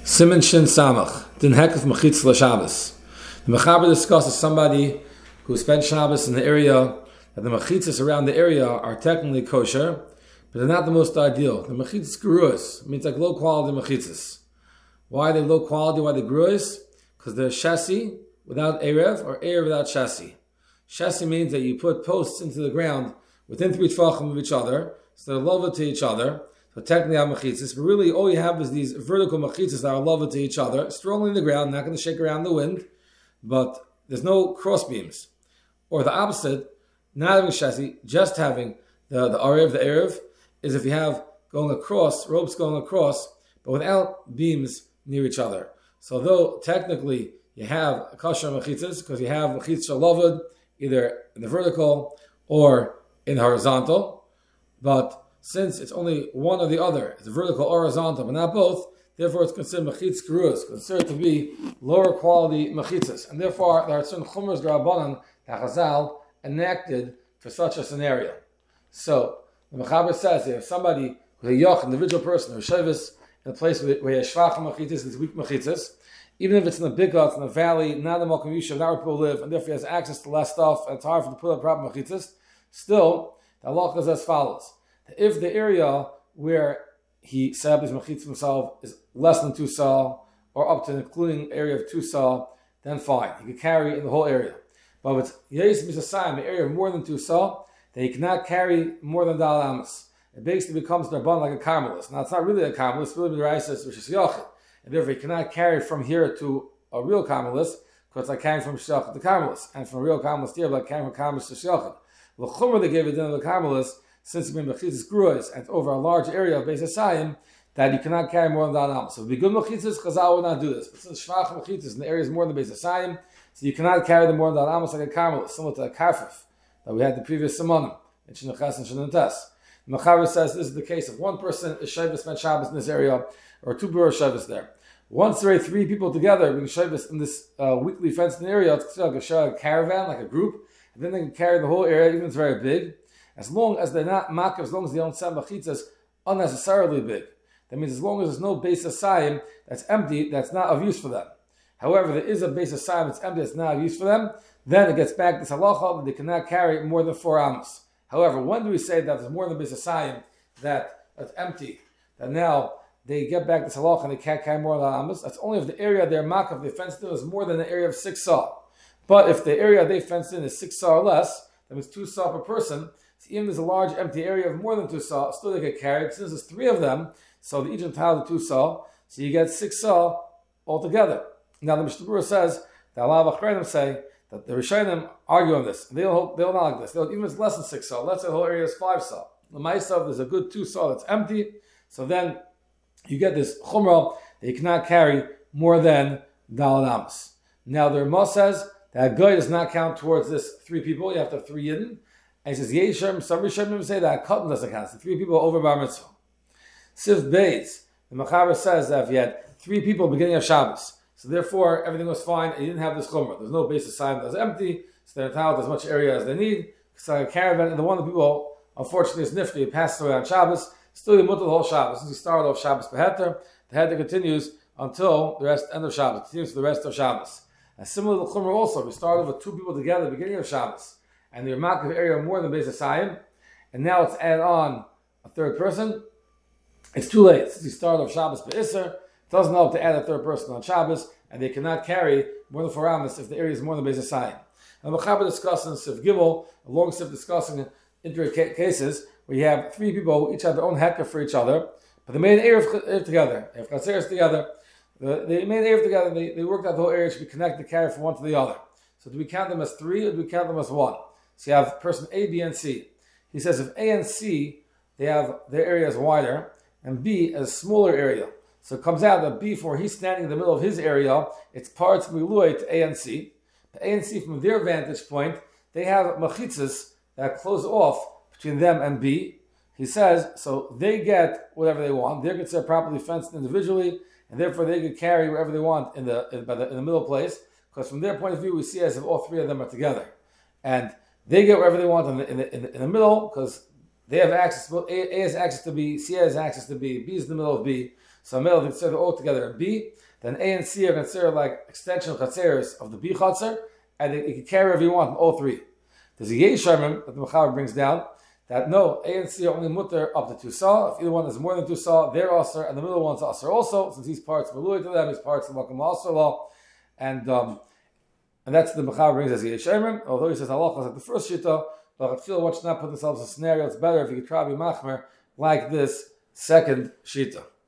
Siman Shin Samach, Din Hekef Mechitz LaShabbos. The Mechaber discusses somebody who spent Shabbos in the area, that the mechitzas around the area are technically kosher, but they're not the most ideal. The mechitzas geruas means like low quality mechitzas. Why are they low quality? Why are they geruas? Because they're chassis without erev or erev without chassis. Chassis means that you put posts into the ground within 3 tefachim of each other, so they're lova to each other. So technically have mechitzas, but really all you have is these vertical mechitzas that are lova to each other, strongly in the ground, not going to shake around the wind, but there's no cross beams. Or the opposite, not having chassis, just having the arev, the erev, is if you have going across, ropes going across, but without beams near each other. So though technically you have a kosher mechitzas, because you have mechitzas lavad either in the vertical or in the horizontal, but since it's only one or the other, it's vertical or horizontal, but not both, therefore it's considered mechitz gerus, considered to be lower quality mechitzas. And therefore there are certain chumras d'Rabbanan that Chazal enacted for such a scenario. So the Mechaber says if somebody who's a yoch, individual person, or shavis in a place where he has shvach mechitzas, it's weak mechitzas, even if it's in the bigah, it's in the valley, not in the Malkum Yishuv, not where people live, and therefore he has access to less stuff, and it's hard for him to put up proper mechitzas, still, the halacha is as follows. If the area where he set up his mechitzah himself is less than 2 sa, or up to including area of 2 sa, then fine. He can carry in the whole area. But if it's Yais Misasayim, an area of more than 2 sa, then he cannot carry more than Dal Amas. It basically becomes Darban like a Carmelist. Now it's not really a Carmelist, it's really B'Raisis, which is Yochid. And therefore he cannot carry from here to a real Carmelist, because it's like carrying from Shachid to Carmelist. And from a real Carmelist here, like carrying from Carmelist to Shachid. The Chumrah they gave it in the Carmelist, since it's been mechitzas gruas and over a large area of Beis Hasayim, that you cannot carry more than that amas. So if it be good mechitzas, Chazal would not do this. But since shvach mechitzas in the area is more than Beis Hasayim, so you cannot carry them more than that amas like a carmelist, similar to a karfif that we had the previous simonim in Shinachas and Shinantes. The Mechaber says this is the case if one person is shavis spent Shabbos in this area, or 2 bur shavis there. Once there are 3 people together being shavis in this weekly fenced area, it's like a caravan, like a group, and then they can carry the whole area, even if it's very big. As long as they're not makif, as long as they don't send mechitzas unnecessarily big. That means as long as there's no Beis Hasayim that's empty, that's not of use for them. However, there is a Beis Hasayim that's empty, that's not of use for them, then it gets back to this halacha that they cannot carry more than 4 amos. However, when do we say that there's more than Beis Hasayim that's empty, that now they get back to this halacha and they can't carry more than amos? That's only if the area they're makif, they fenced in, is more than the area of 6 sa. But if the area they fenced in is 6 sa or less, that means 2 sa per person. So even if there's a large empty area of more than 2 sa, still they get carried. Since there's 3 of them, so each entitled to 2 sa, so you get 6 sa altogether. Now the Mishnah Berurah says that Allah Achreinim say that the Rishonim argue on this. They'll not like this. Even if it's less than 6 sa, let's say the whole area is 5 sa. The Ma'asav, there's a good 2 sa that's empty, so then you get this chumrah that you cannot carry more than Daled Amos. Now the Ramah says that Goy does not count towards this 3 people, you have to have 3 Yidden. And he says, Yeshem, some Rishonim say that Katan doesn't count. So 3 people over Bar Mitzvah. Sif Beis, the Mechaber says that if you had 3 people beginning of Shabbos, so therefore everything was fine, and you didn't have this chumrah. There's no basis sign that was empty, so they're entitled to as much area as they need. It's like a caravan, and the one of the people, unfortunately, is nifty, he passed away on Shabbos, still you mutter the whole Shabbos. Since he started off Shabbos beheter, the heter continues until the end of Shabbos, continues for the rest of Shabbos. And similar to the chumrah also, we started with 2 people together beginning of Shabbos, and the makif area more than Beis Hasayim, and now it's added on a 3rd person, it's too late. Since you start off Shabbos Be'isr, it doesn't help to add a 3rd person on Shabbos, and they cannot carry more than 4 amos if the area is more than Beis Hasayim. And the Mechaber discussing Sif Gimel, along Sif discussing intricate cases where you have 3 people who each have their own hekah for each other, but they made an Erev together, they have Chatzeres together, they made an Erev together, they worked out the whole area should be connected to carry from one to the other. So do we count them as 3 or do we count them as 1? So you have person A, B, and C. He says if A and C, they have their area is wider, and B is a smaller area. So it comes out that B, for he's standing in the middle of his area, it's parts milui to A and C. The A and C, from their vantage point, they have machitzas that close off between them and B. He says, so they get whatever they want. They're considered properly fenced individually, and therefore they could carry wherever they want in the middle place, because from their point of view, we see as if all 3 of them are together. And they get wherever they want in the middle, because They have access. Well, A has access to B. C has access to B. B is in the middle of B. So a male consider all together in B. Then A and C are considered like extension chatzeres of the B chatzer, and you can carry whatever you want in all three. There's a Yesharmim that the Mechaber brings down that no, A and C are only mutter up to 2 saw. If either one is more than 2 saw, they're usher, and the middle one's usher also, since he's parts of Malui to them, he's parts of Makam Asr law, and that's the Mechaber brings as Yesharmim. Although he says halacha is like the first shita, but I feel watch not put themselves in a scenario. It's better if you could try to be machmer like this second shita.